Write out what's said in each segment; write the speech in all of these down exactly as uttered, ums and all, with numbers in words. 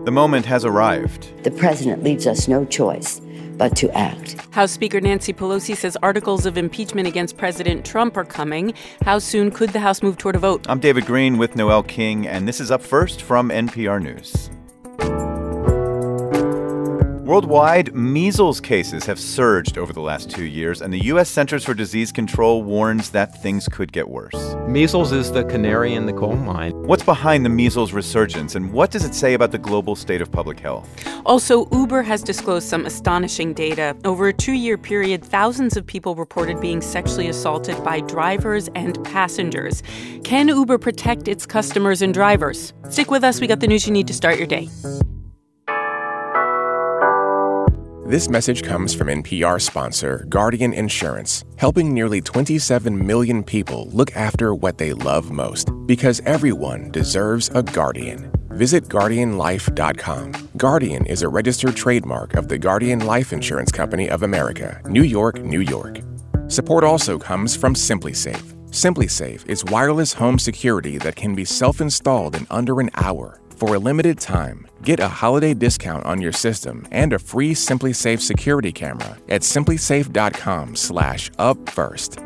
The moment has arrived. The president leaves us no choice but to act. House Speaker Nancy Pelosi says articles of impeachment against President Trump are coming. How soon could the House move toward a vote? I'm David Green with Noel King, and this is Up First from N P R News. Worldwide, measles cases have surged over the last two years, and the U S Centers for Disease Control warns that things could get worse. Measles is the canary in the coal mine. What's behind the measles resurgence, and what does it say about the global state of public health? Also, Uber has disclosed some astonishing data. Over a two-year period, thousands of people reported being sexually assaulted by drivers and passengers. Can Uber protect its customers and drivers? Stick with us. We got the news you need to start your day. This message comes from N P R sponsor Guardian Insurance, helping nearly twenty-seven million people look after what they love most, because everyone deserves a guardian. Visit Guardian Life dot com. Guardian is a registered trademark of the Guardian Life Insurance Company of America, New York, New York. Support also comes from SimpliSafe. SimpliSafe is wireless home security that can be self-installed in under an hour. For a limited time, get a holiday discount on your system and a free SimpliSafe security camera at simplisafe.com slash up first.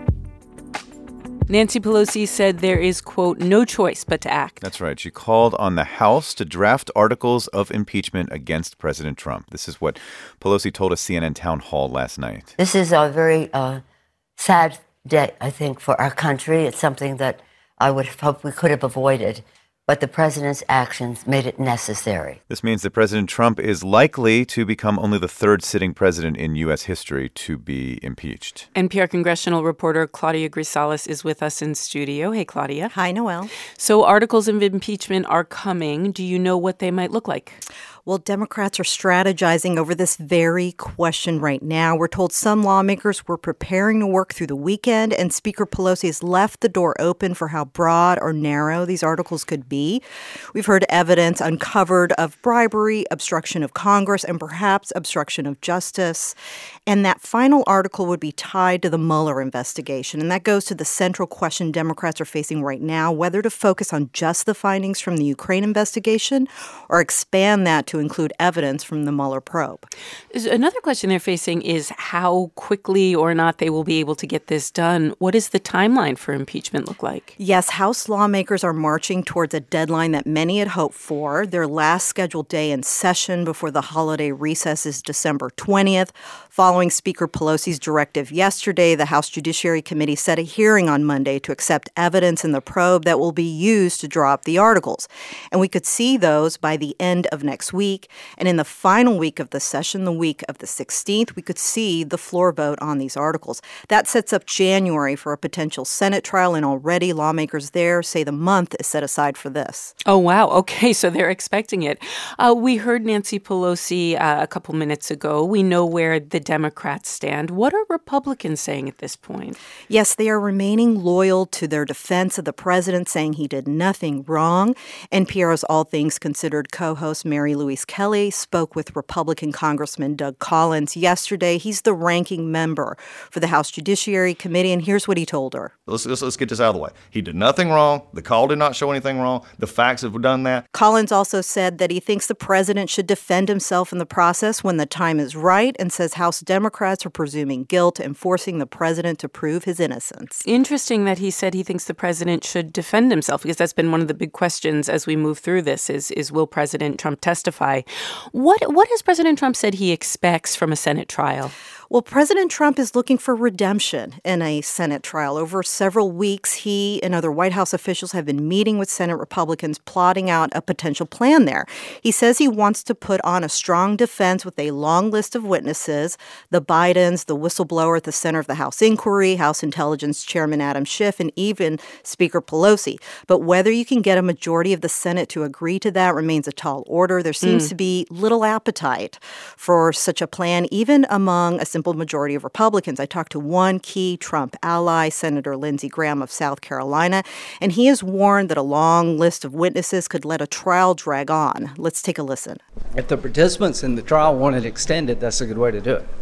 Nancy Pelosi said there is, quote, no choice but to act. That's right. She called on the House to draft articles of impeachment against President Trump. This is what Pelosi told a C N N town hall last night. This is a very uh, sad day, I think, for our country. It's something that I would have hoped we could have avoided. But the president's actions made it necessary. This means that President Trump is likely to become only the third sitting president in U S history to be impeached. N P R congressional reporter Claudia Grisales is with us in studio. Hey, Claudia. Hi, Noel. So articles of impeachment are coming. Do you know what they might look like? Well, Democrats are strategizing over this very question right now. We're told some lawmakers were preparing to work through the weekend, and Speaker Pelosi has left the door open for how broad or narrow these articles could be. We've heard evidence uncovered of bribery, obstruction of Congress, and perhaps obstruction of justice. And that final article would be tied to the Mueller investigation. And that goes to the central question Democrats are facing right now, whether to focus on just the findings from the Ukraine investigation or expand that to include evidence from the Mueller probe. Another question they're facing is how quickly or not they will be able to get this done. What does the timeline for impeachment look like? Yes, House lawmakers are marching towards a deadline that many had hoped for. Their last scheduled day in session before the holiday recess is December twentieth. Following Speaker Pelosi's directive yesterday, the House Judiciary Committee set a hearing on Monday to accept evidence in the probe that will be used to draw up the articles. And we could see those by the end of next week. And in the final week of the session, the week of the sixteenth, we could see the floor vote on these articles. That sets up January for a potential Senate trial, and already lawmakers there say the month is set aside for this. Oh, wow. Okay, so they're expecting it. Uh, we heard Nancy Pelosi uh, a couple minutes ago. We know where the Democrats stand. What are Republicans saying at this point? Yes, they are remaining loyal to their defense of the president, saying he did nothing wrong. N P R's All Things Considered co-host Mary Louise Kelly spoke with Republican Congressman Doug Collins yesterday. He's the ranking member for the House Judiciary Committee, and here's what he told her. Let's, let's, let's get this out of the way. He did nothing wrong. The call did not show anything wrong. The facts have done that. Collins also said that he thinks the president should defend himself in the process when the time is right, and says House Democrats are presuming guilt and forcing the president to prove his innocence. Interesting that he said he thinks the president should defend himself, because that's been one of the big questions as we move through this is, is will President Trump testify? What what has President Trump said he expects from a Senate trial? Well, President Trump is looking for redemption in a Senate trial. Over several weeks, he and other White House officials have been meeting with Senate Republicans, plotting out a potential plan there. He says he wants to put on a strong defense with a long list of witnesses, the Bidens, the whistleblower at the center of the House inquiry, House Intelligence Chairman Adam Schiff, and even Speaker Pelosi. But whether you can get a majority of the Senate to agree to that remains a tall order. There seems mm. to be little appetite for such a plan, even among a simple majority of Republicans. I talked to one key Trump ally, Senator Lindsey Graham of South Carolina, and he has warned that a long list of witnesses could let a trial drag on. Let's take a listen. If the participants in the trial want it extended, that's a good way to do it.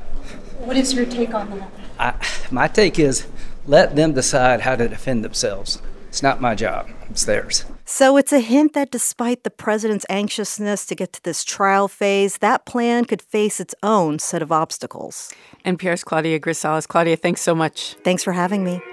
What is your take on that? I, my take is let them decide how to defend themselves. It's not my job. It's theirs. So it's a hint that despite the president's anxiousness to get to this trial phase, that plan could face its own set of obstacles. N P R's Claudia Grisales. Claudia, thanks so much. Thanks for having me.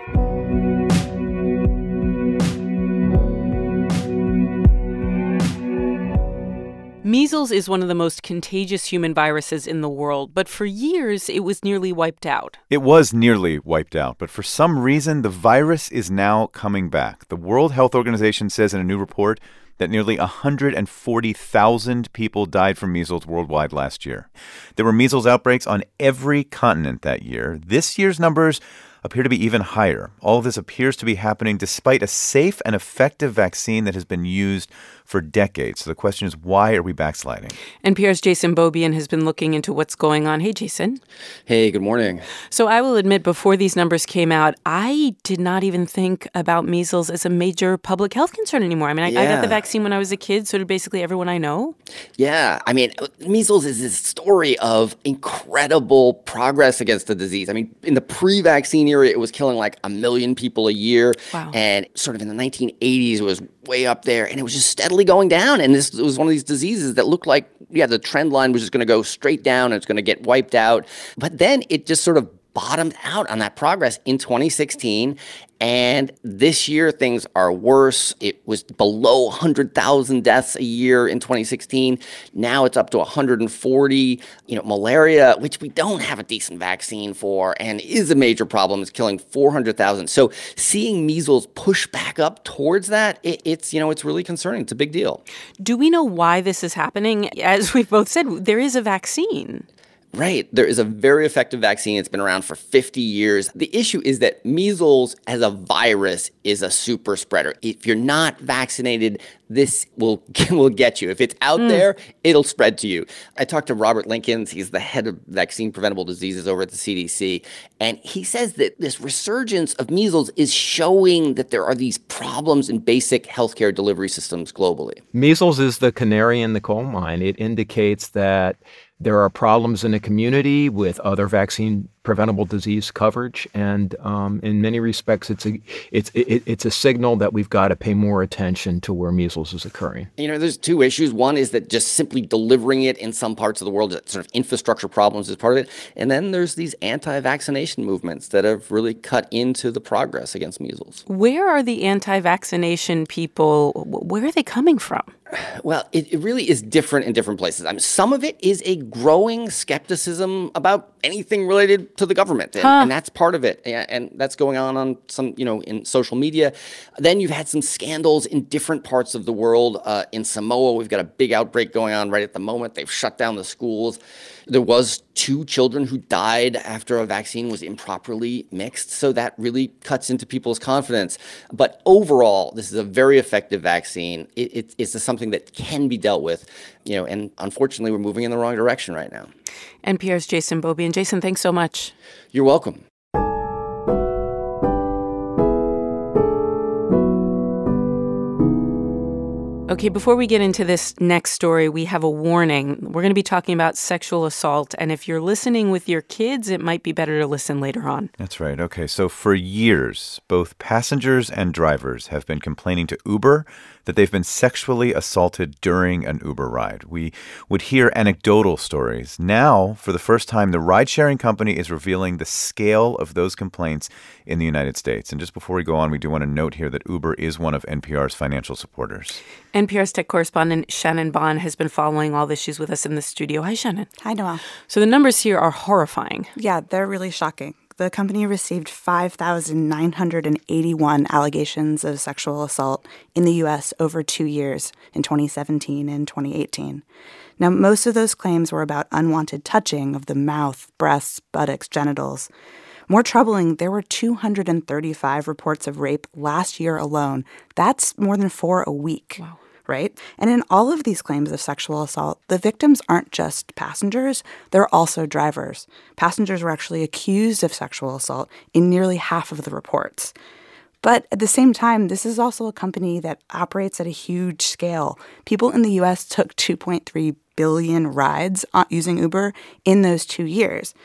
Measles is one of the most contagious human viruses in the world, but for years it was nearly wiped out. It was nearly wiped out, but for some reason, the virus is now coming back. The World Health Organization says in a new report that nearly one hundred forty thousand people died from measles worldwide last year. There were measles outbreaks on every continent that year. This year's numbers appear to be even higher. All of this appears to be happening despite a safe and effective vaccine that has been used for decades. So the question is, why are we backsliding? N P R's Jason Beaubien has been looking into what's going on. Hey, Jason. Hey, good morning. So I will admit, before these numbers came out, I did not even think about measles as a major public health concern anymore. I mean, I, yeah. I got the vaccine when I was a kid, so did basically everyone I know. Yeah. I mean, measles is this story of incredible progress against the disease. I mean, in the pre-vaccine era, it was killing like a million people a year. Wow. And sort of in the nineteen eighties, it was way up there, and it was just steadily going down. And this was one of these diseases that looked like, yeah, the trend line was just going to go straight down and it's going to get wiped out. But then it just sort of bottomed out on that progress in twenty sixteen. And this year, things are worse. It was below one hundred thousand deaths a year in twenty sixteen. Now it's up to one hundred forty. You know, malaria, which we don't have a decent vaccine for and is a major problem, is killing four hundred thousand. So seeing measles push back up towards that, it, it's, you know, it's really concerning. It's a big deal. Do we know why this is happening? As we've both said, there is a vaccine. Right. There is a very effective vaccine. It's been around for fifty years. The issue is that measles as a virus is a super spreader. If you're not vaccinated, this will will get you. If it's out mm. there, it'll spread to you. I talked to Robert Linkins. He's the head of vaccine preventable diseases over at the C D C. And he says that this resurgence of measles is showing that there are these problems in basic healthcare delivery systems globally. Measles is the canary in the coal mine. It indicates that there are problems in the community with other vaccine preventable disease coverage, and um, in many respects, it's a it's it, it's a signal that we've got to pay more attention to where measles is occurring. You know, there's two issues. One is that just simply delivering it in some parts of the world, sort of infrastructure problems is part of it, and then there's these anti-vaccination movements that have really cut into the progress against measles. Where are the anti-vaccination people? Where are they coming from? Well, it, it really is different in different places. I mean, some of it is a growing skepticism about anything related to the government, and, huh. and that's part of it. And that's going on on some, you know, in social media. Then you've had some scandals in different parts of the world. Uh, in Samoa, we've got a big outbreak going on right at the moment. They've shut down the schools. There was two children who died after a vaccine was improperly mixed, so that really cuts into people's confidence. But overall, this is a very effective vaccine. It, it, it's something that can be dealt with, you know, and unfortunately, we're moving in the wrong direction right now. N P R's Jason Beaubien. Jason, thanks so much. You're welcome. Okay, before we get into this next story, we have a warning. We're going to be talking about sexual assault, and if you're listening with your kids, it might be better to listen later on. That's right. Okay, so for years, both passengers and drivers have been complaining to Uber that they've been sexually assaulted during an Uber ride. We would hear anecdotal stories. Now, for the first time, the ride-sharing company is revealing the scale of those complaints in the United States. And just before we go on, we do want to note here that Uber is one of N P R's financial supporters. N P R's tech correspondent Shannon Bond has been following all this. She's with us in the studio. Hi, Shannon. Hi, Noelle. So the numbers here are horrifying. Yeah, they're really shocking. The company received five thousand nine hundred eighty-one allegations of sexual assault in the U S over two years in twenty seventeen and twenty eighteen. Now, most of those claims were about unwanted touching of the mouth, breasts, buttocks, genitals. More troubling, there were two hundred thirty-five reports of rape last year alone. That's more than four a week. Wow. Right? And in all of these claims of sexual assault, the victims aren't just passengers, they're also drivers. Passengers were actually accused of sexual assault in nearly half of the reports. But at the same time, this is also a company that operates at a huge scale. People in the U S took two point three billion rides using Uber in those two years.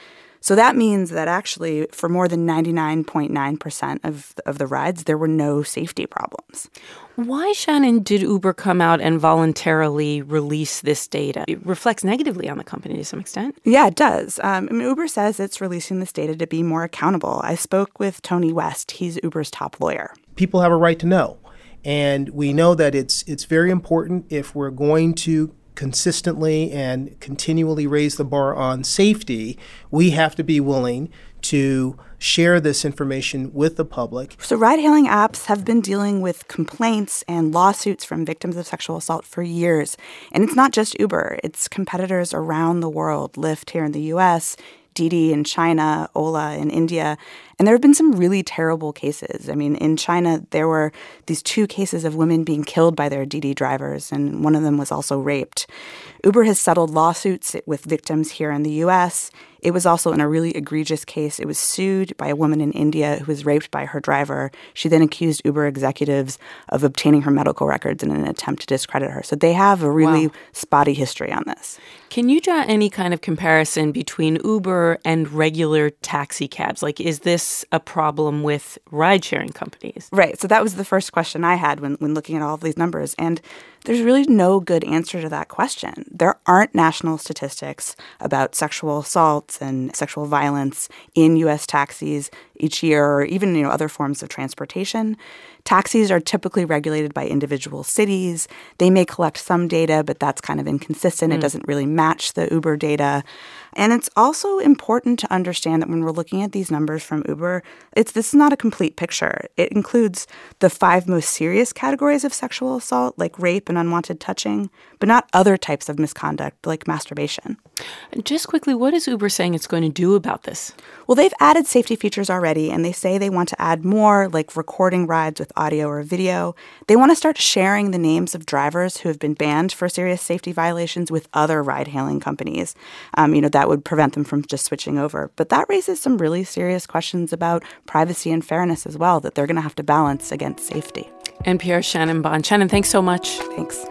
So that means that actually for more than ninety-nine point nine percent of, of the rides, there were no safety problems. Why, Shannon, did Uber come out and voluntarily release this data? It reflects negatively on the company to some extent. Yeah, it does. Um, I mean, Uber says it's releasing this data to be more accountable. I spoke with Tony West. He's Uber's top lawyer. People have a right to know. And we know that it's it's very important if we're going to consistently and continually raise the bar on safety, we have to be willing to share this information with the public. So ride-hailing apps have been dealing with complaints and lawsuits from victims of sexual assault for years. And it's not just Uber. It's competitors around the world, Lyft here in the U S, Didi in China, Ola in India. And there have been some really terrible cases. I mean, in China, there were these two cases of women being killed by their Didi drivers, and one of them was also raped. Uber has settled lawsuits with victims here in the U S. It was also in a really egregious case. It was sued by a woman in India who was raped by her driver. She then accused Uber executives of obtaining her medical records in an attempt to discredit her. So they have a really wow. spotty history on this. Can you draw any kind of comparison between Uber and regular taxi cabs? Like, is this a problem with ride-sharing companies? Right. So that was the first question I had when, when looking at all of these numbers. And there's really no good answer to that question. There aren't national statistics about sexual assaults and sexual violence in U S taxis each year, or even, you know, other forms of transportation. Taxis are typically regulated by individual cities. They may collect some data, but that's kind of inconsistent. Mm. It doesn't really match the Uber data. And it's also important to understand that when we're looking at these numbers from Uber, it's this is not a complete picture. It includes the five most serious categories of sexual assault, like rape and unwanted touching, but not other types of misconduct, like masturbation. Just quickly, what is Uber saying it's going to do about this? Well, they've added safety features already, and they say they want to add more, like recording rides with audio or video. They want to start sharing the names of drivers who have been banned for serious safety violations with other ride-hailing companies. Um, you know, that would prevent them from just switching over. But that raises some really serious questions about privacy and fairness as well, that they're going to have to balance against safety. N P R's Shannon Bond. Shannon, thanks so much. Thanks.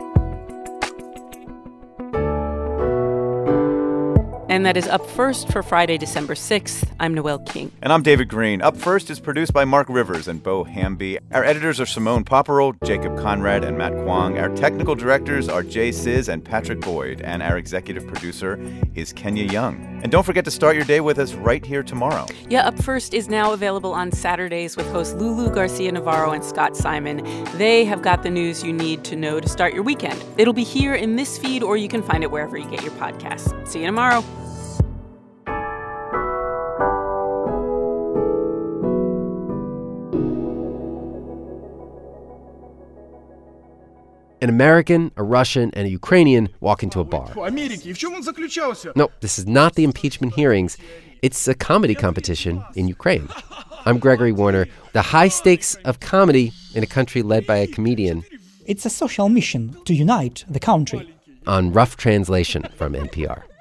And that is Up First for Friday, December sixth. I'm Noel King. And I'm David Green. Up First is produced by Mark Rivers and Bo Hamby. Our editors are Simone Popperol, Jacob Conrad, and Matt Kwong. Our technical directors are Jay Sizz and Patrick Boyd. And our executive producer is Kenya Young. And don't forget to start your day with us right here tomorrow. Yeah, Up First is now available on Saturdays with hosts Lulu Garcia-Navarro and Scott Simon. They have got the news you need to know to start your weekend. It'll be here in this feed, or you can find it wherever you get your podcasts. See you tomorrow. An American, a Russian, and a Ukrainian walk into a bar. No, this is not the impeachment hearings. It's a comedy competition in Ukraine. I'm Gregory Warner. The high stakes of comedy in a country led by a comedian. It's a social mission to unite the country. On Rough Translation from N P R.